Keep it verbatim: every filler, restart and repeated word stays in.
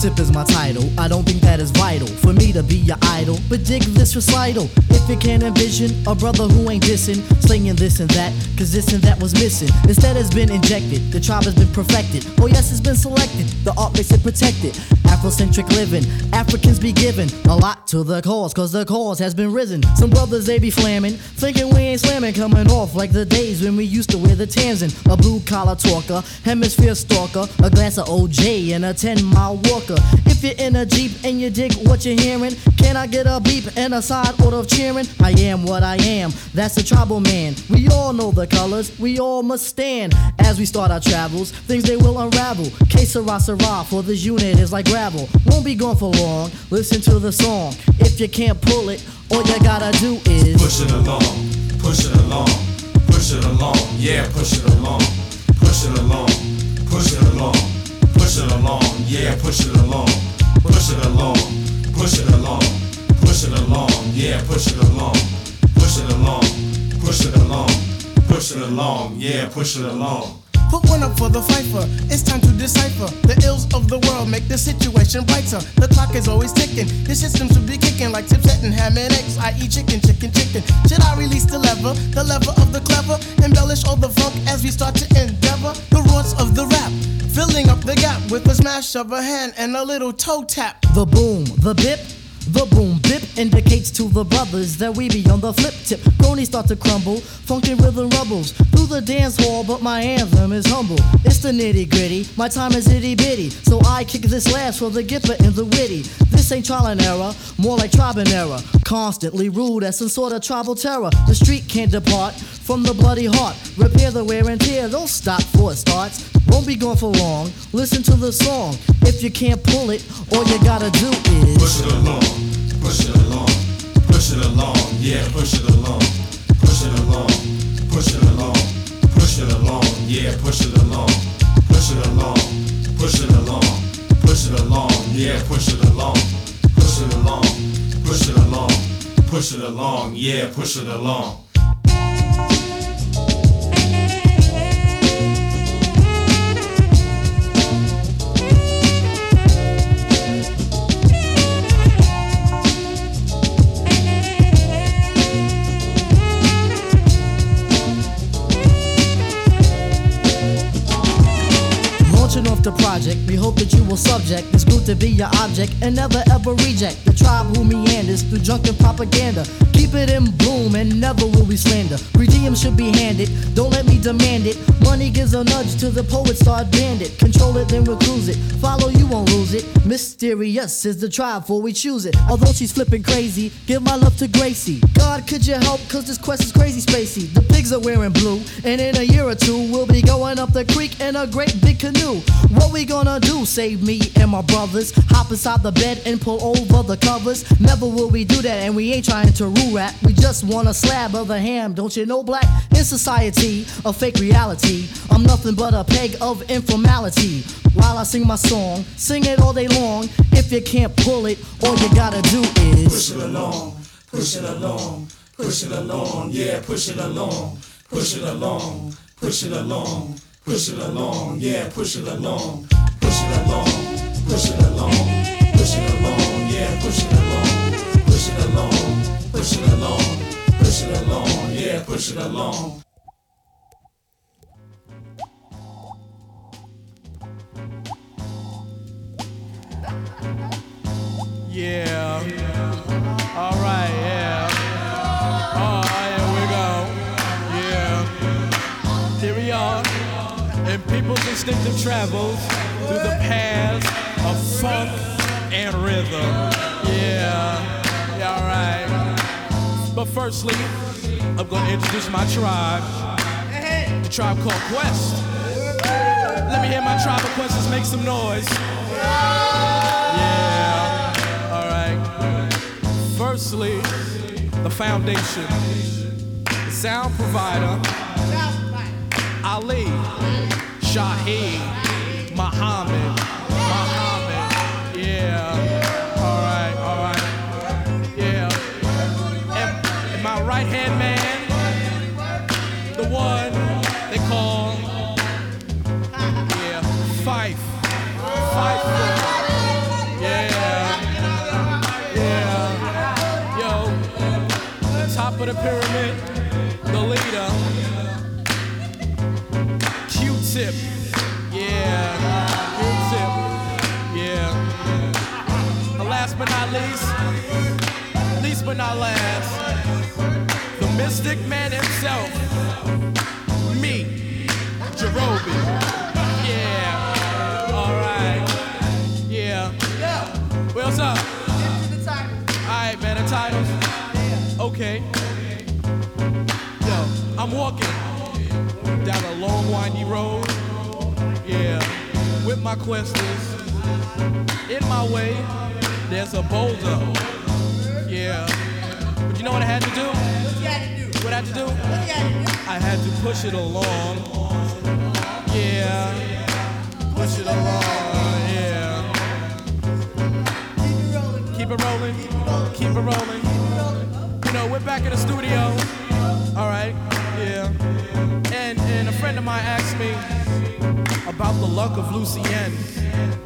tip is my title. I don't think that is vital for me to be your idol, but dig this recital. If you can't envision a brother who ain't dissing, slinging this and that, cause this and that was missing. Instead has been injected, the tribe has been perfected. Oh yes, it's been selected, the art makes it protected. Afrocentric living, Africans be giving a lot to the cause, cause the cause has been risen. Some brothers they be flamming, thinking we ain't slamming, coming off like the days when we used to wear the Tanzan. A blue collar talker, hemisphere stalker, a glass of O J and a ten mile walker. If you're in a Jeep and you dig what you're hearing, can I get a beep and a side order of cheering? I am what I am, that's the tribal man. We all know the colors, we all must stand. As we start our travels, things they will unravel. Que sera sera, for this unit is like gravel. Won't be gone for long, listen to the song. If you can't pull it, all you gotta do is push it along, push it along, push it along, yeah, push it along, push it along, push it along, push it along, yeah, push it along, push it along, push it along, push it along, yeah, push it along, push it along, push it along, push it along, yeah, push it along. Put one up for the fifer, it's time to decipher. The ills of the world make the situation brighter. The clock is always ticking, the system should be kicking like tips and ham and eggs. I eat chicken, chicken, chicken. Should I release the lever, the lever of the clever? Embellish all the funk as we start to endeavor. The roots of the rap, filling up the gap with a smash of a hand and a little toe tap. the boom, the bip. The boom bip indicates to the brothers that we be on the flip tip. Cronies start to crumble, funkin' rhythm rubbles through the dance hall, but my anthem is humble. It's the nitty gritty, my time is itty bitty, so I kick this last for the gipper and the witty. This ain't trial and error, more like tribe and error. Constantly rude as some sort of tribal terror. The street can't depart from the bloody heart. Repair the wear and tear, don't stop before it starts. Won't be gone for long, listen to the song. If you can't pull it, all you gotta do is push it along, push it along, push it along, yeah, push it along, push it along, push it along, push it along, yeah, push it along, push it along, push it along, push it along, yeah, push it along, push it along, push it along, push it along, yeah, push it along. Off the project, we hope that you will subject this group to be your object and never ever reject the tribe who meanders through drunken propaganda. Keep it in bloom and never will we slander. Per diem should be handed, don't let me demand it. Money gives a nudge to the poet, start bandit. Control it, then we'll cruise it. Follow, you won't lose it. Mysterious is the tribe before we choose it. Although she's flipping crazy, give my love to Gracie. God, could you help? Cause this quest is crazy spacey. The pigs are wearing blue, and in a year or two, we'll be going up the creek in a great big canoe. What we gonna do? Save me and my brothers. Hop inside the bed and pull over the covers. Never will we do that, and we ain't trying to rule rap. We just want a slab of the ham, don't you know, black? In society, a fake reality, I'm nothing but a peg of informality. While I sing my song, sing it all day long. If you can't pull it, all you gotta do is push it along, push it along, push it along, yeah, push it along, push it along, push it along, push it along, yeah, push it along, push it along, push it along, push it along, yeah, push it along, push it along, push it along, push it along, yeah, push it along. Yeah. All right, yeah. Oh, here we go. Yeah. Here we are. In people's instinctive travels through the paths of funk and rhythm. Yeah. Yeah, all right. But firstly, I'm gonna introduce my tribe. The tribe called Quest. Let me hear my tribe of Questers make some noise. Yeah. Firstly, the foundation, the sound provider, Ali, Shaheed, Muhammad, Muhammad, yeah, alright, alright, yeah. And, and my right hand man, the one they call, yeah, Fife, Fife. not last. The Mystic Man himself, me, Jerobi. Yeah, alright. Yeah. What's up? Alright, man, the titles. Okay. Yo, I'm walking down a long, windy road. Yeah, with my questers. In my way, there's a boulder. Yeah. But you know what I had to do? What you had to do? What I had to do? What you had to do? I had to push it along. Yeah. Push it along. Yeah. Keep it rolling. Keep it rolling. You know, we're back in the studio. All right. Yeah. And and a friend of mine asked me about the luck of Lucien.